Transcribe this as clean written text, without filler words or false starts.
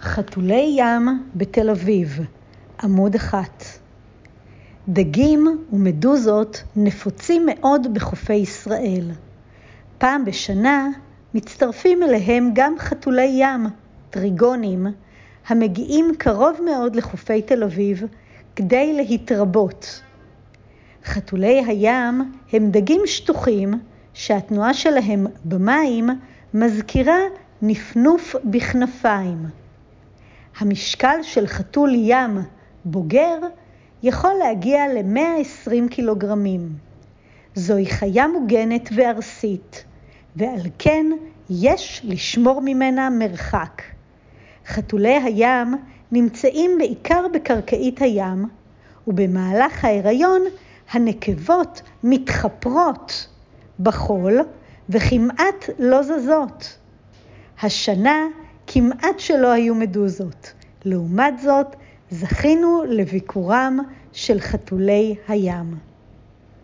חתולי ים בתל אביב, עמוד 1. דגים ומדוזות נפוצים מאוד בחופי ישראל. פעם בשנה מצטרפים אליהם גם חתולי ים, טריגונים, המגיעים קרוב מאוד לחופי תל אביב כדי להתרבות. חתולי הים הם דגים שטוחים שהתנועה שלהם במים מזכירה נפנוף בכנפיים. המשקל של חתול ים בוגר יכול להגיע ל-120 קילוגרמים. זוהי חיה מוגנת וארסית, ועל כן יש לשמור ממנה מרחק. חתולי הים נמצאים בעיקר בקרקעית הים, ובמהלך ההיריון הנקבות מתחפרות בחול וכמעט לא זזות. השנה כמעט שלא היו מדוזות. לעומת זאת, זכינו לביקורם של חתולי הים.